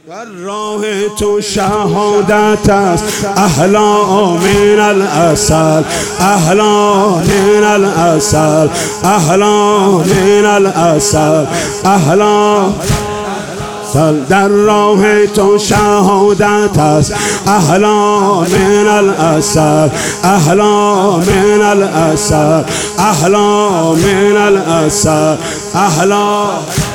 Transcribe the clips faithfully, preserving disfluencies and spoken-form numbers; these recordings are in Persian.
در راه تو شهادت است احلا من العسل، احلا من العسل، احلا من العسل، احلا در راه تو شهادت است احلا من العسل، احلا من العسل، احلا من العسل، احلا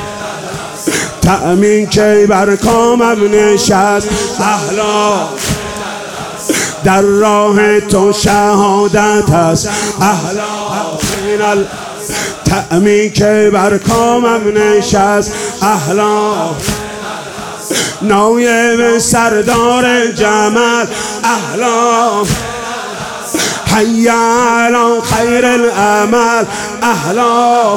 طعمی که بر کامم نشست احلا در راه تو شهادت است احلا من ال طعمی که بر کامم نشست احلا نایب سردار جمال احلا حی علی خیر العمل احلا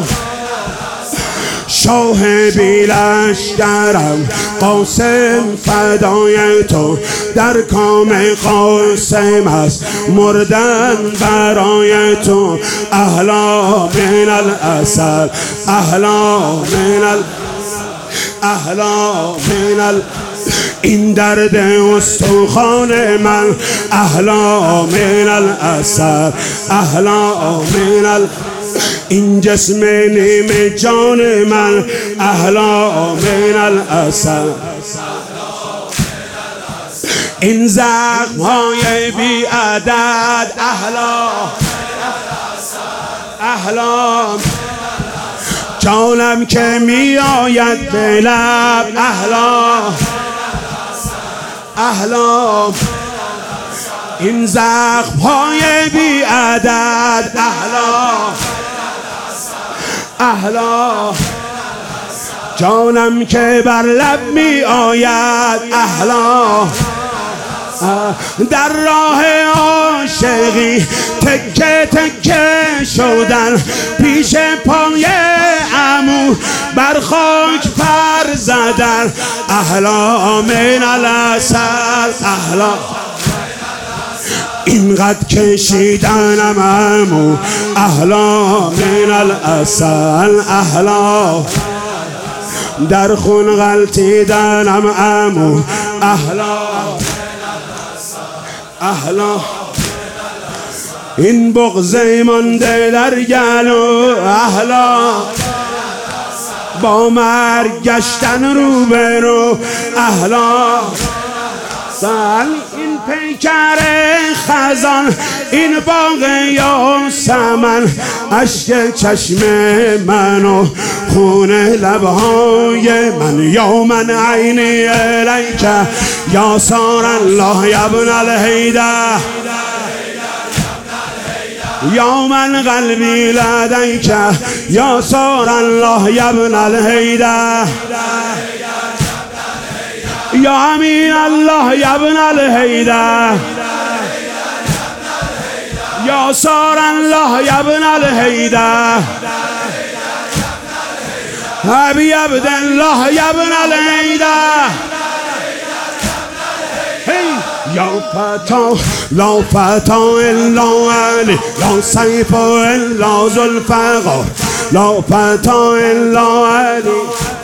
شاه بی لشکرم قاسم فدای تو در کام قاسم است مردن برای تو احلا من العسل، احلا من ال احلا من ال این درد استخوان من احلا من العسل، احلا من ال این جسم نیم جان من احلا من العسل، این زخم های بی عدد احلا احلا جانم که می آید به لب احلا احلا این زخم های بی عدد احلا احلا جانم که بر لب می آید احلا در راه عاشقی تکه تکه شدن پیش پای عمو بر خاک پر زدن احلا من العسل، احلا اینقدر کشیدنم عمو احلا من العسل، احلا در خون غلطیدنم عمو احلا احلا این بغضه مانده در گلو احلا با مرگ گشتن روبرو احلا سال این پیکر خزان این باغ یاسمن اشک چشم من و خون لبهای من یا من عینی الیک یا سار الله یا ابن الهیده یا من قلبی لدیک یا سار الله یا ابن الهیده یا امین الله یا ابن الهیده یا سار الله یا ابن الهیده ابی عبدالله یا ابن الهیده یا فتا لا فتا الا علی لا سیف الا ذوالفقار لا فتا الا علی